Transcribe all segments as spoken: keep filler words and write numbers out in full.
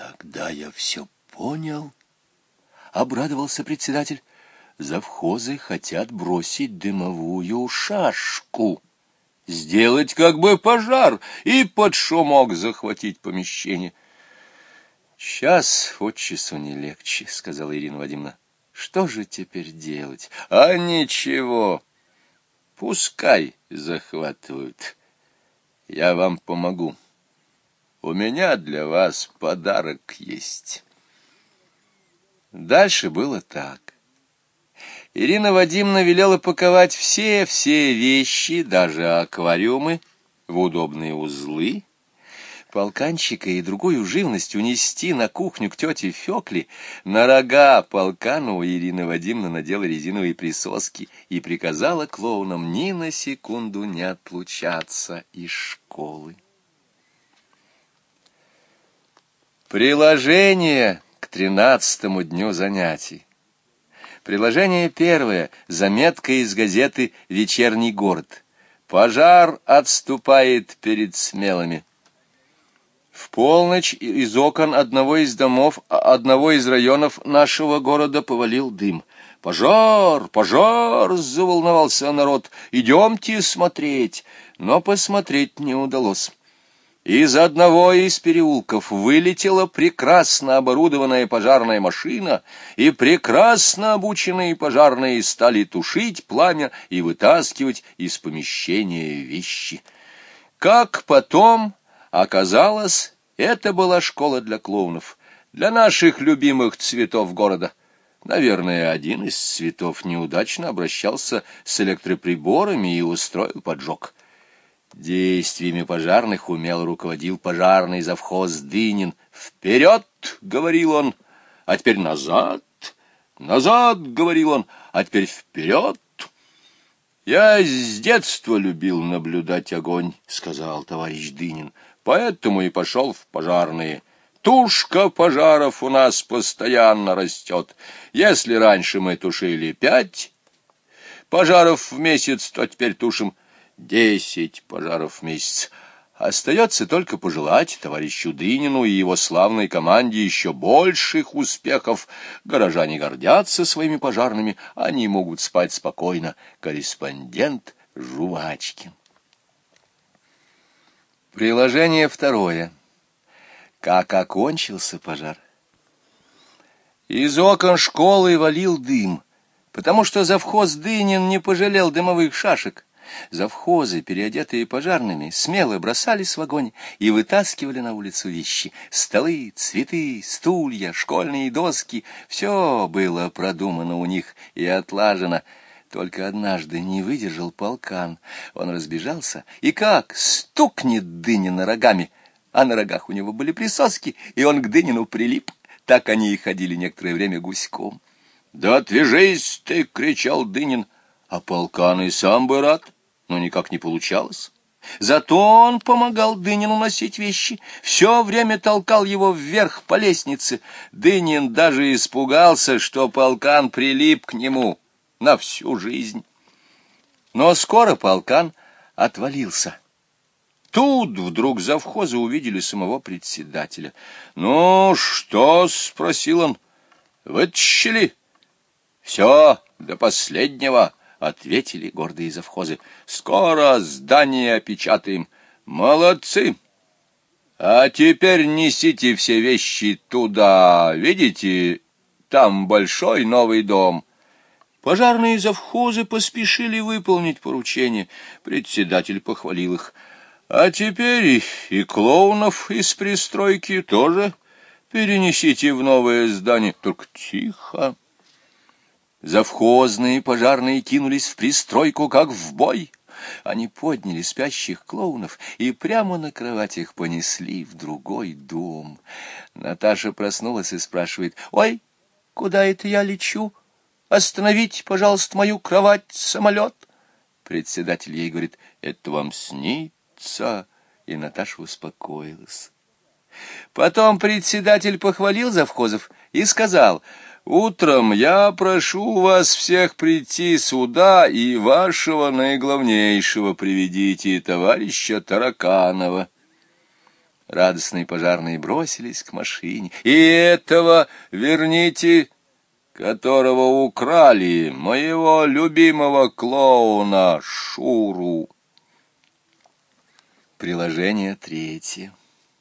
Тогда я все понял, — обрадовался председатель. Завхозы хотят бросить дымовую шашку, сделать как бы пожар и под шумок захватить помещение. Час от часу не легче, — сказала Ирина Вадимовна. Что же теперь делать? А ничего, пускай захватывают. Я вам помогу. У меня для вас подарок есть. Дальше было так. Ирина Вадимовна велела паковать все-все вещи, даже аквариумы, в удобные узлы, полканчика и другую живность унести на кухню к тете Фёкле. На рога полкану Ирина Вадимовна надела резиновые присоски и приказала клоунам ни на секунду не отлучаться из школы. Приложение к тринадцатому дню занятий. Приложение первое. Заметка из газеты «Вечерний город». Пожар отступает перед смелыми. В полночь из окон одного из домов, одного из районов нашего города повалил дым. «Пожар! Пожар!» — заволновался народ. «Идемте смотреть!» Но посмотреть не удалось. Из одного из переулков вылетела прекрасно оборудованная пожарная машина, и прекрасно обученные пожарные стали тушить пламя и вытаскивать из помещения вещи. Как потом оказалось, это была школа для клоунов, для наших любимых цветов города. Наверное, один из цветов неудачно обращался с электроприборами и устроил поджог. Действиями пожарных умело руководил пожарный завхоз Дынин. «Вперед!» — говорил он, — «а теперь назад! Назад!» — говорил он, — «а теперь вперед!» «Я с детства любил наблюдать огонь», — сказал товарищ Дынин, — «поэтому и пошел в пожарные. Тушка пожаров у нас постоянно растет. Если раньше мы тушили пять пожаров в месяц, то теперь тушим десять пожаров в месяц. Остается только пожелать товарищу Дынину и его славной команде еще больших успехов. Горожане гордятся своими пожарными, они могут спать спокойно. Корреспондент Жвачкин. Приложение второе. Как окончился пожар? Из окон школы валил дым, потому что завхоз Дынин не пожалел дымовых шашек. Завхозы, переодетые пожарными, смело бросались в огонь и вытаскивали на улицу вещи. Столы, цветы, стулья, школьные доски — все было продумано у них и отлажено. Только однажды не выдержал полкан. Он разбежался, и как стукнет Дынина рогами, а на рогах у него были присоски, и он к Дынину прилип. Так они и ходили некоторое время гуськом. «Да отвяжись ты!» — кричал Дынин, а полкан и сам бы рад, но никак не получалось. Зато он помогал Дынину носить вещи, все время толкал его вверх по лестнице. Дынин даже испугался, что полкан прилип к нему на всю жизнь. Но скоро полкан отвалился. Тут вдруг завхозы увидели самого председателя. «Ну что?» — спросил он. «Вытащили?» «Все до последнего», — ответили гордые завхозы. «Скоро здание опечатаем. Молодцы! А теперь несите все вещи туда. Видите, там большой новый дом». Пожарные завхозы поспешили выполнить поручение. Председатель похвалил их. «А теперь и клоунов из пристройки тоже перенесите в новое здание. Только тихо». Завхозные пожарные кинулись в пристройку, как в бой. Они подняли спящих клоунов и прямо на кроватях понесли в другой дом. Наташа проснулась и спрашивает: «Ой, куда это я лечу? Остановите, пожалуйста, мою кровать, самолет». Председатель ей говорит: «Это вам снится». И Наташа успокоилась. Потом председатель похвалил завхозов и сказал: «Утром я прошу вас всех прийти сюда и вашего наиглавнейшего приведите, товарища Тараканова». Радостные пожарные бросились к машине. «И этого верните, которого украли, моего любимого клоуна Шуру». Приложение третье.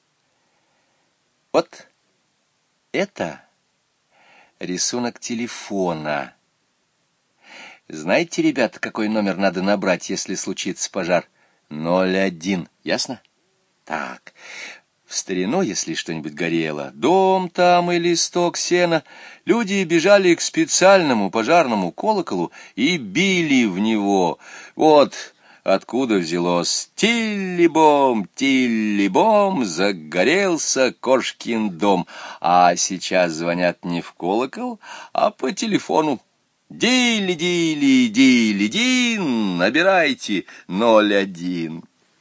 Вот это рисунок телефона. Знаете, ребята, какой номер надо набрать, если случится пожар? ноль один, ясно? Так, в старину, если что-нибудь горело, дом там или сток сена, люди бежали к специальному пожарному колоколу и били в него. Вот откуда взялось «Тилли-бом, тилли-бом, загорелся кошкин дом». А сейчас звонят не в колокол, а по телефону. «Дили-дили, дили-дин, набирайте ноль один».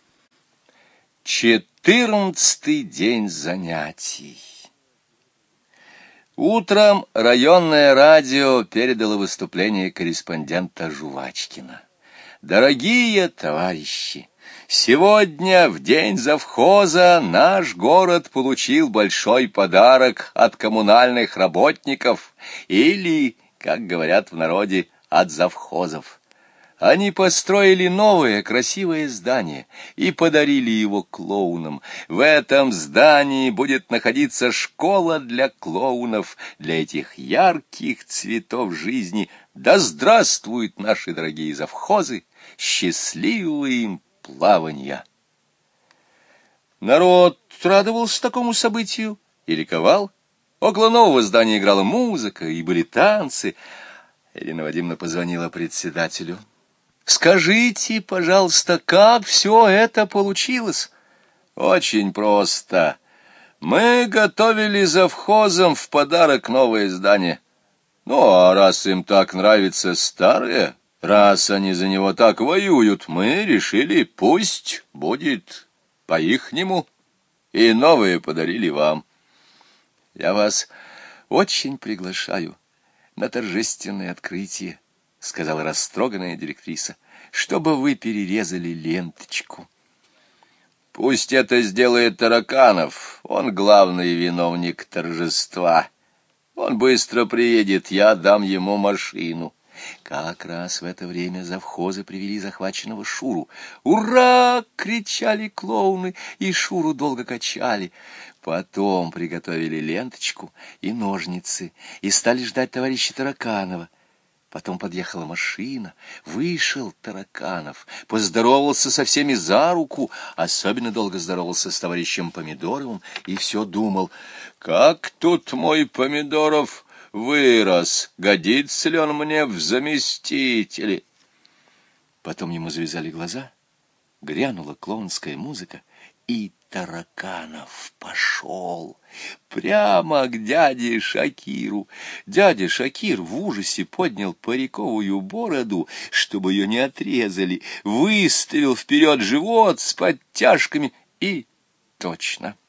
Четырнадцатый день занятий. Утром районное радио передало выступление корреспондента Жувачкина. «Дорогие товарищи, сегодня, в день завхоза, наш город получил большой подарок от коммунальных работников, или, как говорят в народе, от завхозов. Они построили новое красивое здание и подарили его клоунам. В этом здании будет находиться школа для клоунов, для этих ярких цветов жизни. Да здравствуют наши дорогие завхозы! Счастливого им плаванья!» Народ радовался такому событию и ликовал. Около нового здания играла музыка, и были танцы. Ирина Вадимовна позвонила председателю. «Скажите, пожалуйста, как все это получилось?» «Очень просто. Мы готовили завхозам в подарок новое здание. Ну, а раз им так нравится старое, раз они за него так воюют, мы решили, пусть будет по-ихнему, и новое подарили вам. Я вас очень приглашаю на торжественное открытие», — сказала растроганная директриса, — «чтобы вы перерезали ленточку». «Пусть это сделает Тараканов, он главный виновник торжества. Он быстро приедет, я дам ему машину». Как раз в это время завхозы привели захваченного Шуру. «Ура!» — кричали клоуны, и Шуру долго качали. Потом приготовили ленточку и ножницы, и стали ждать товарища Тараканова. Потом подъехала машина, вышел Тараканов, поздоровался со всеми за руку, особенно долго здоровался с товарищем Помидоровым, и все думал: «Как тут мой Помидоров вырос, годится ли он мне в заместители?» Потом ему завязали глаза, грянула клоунская музыка, и Тараканов пошел прямо к дяде Шакиру. Дядя Шакир в ужасе поднял париковую бороду, чтобы ее не отрезали, выставил вперед живот с подтяжками и точно.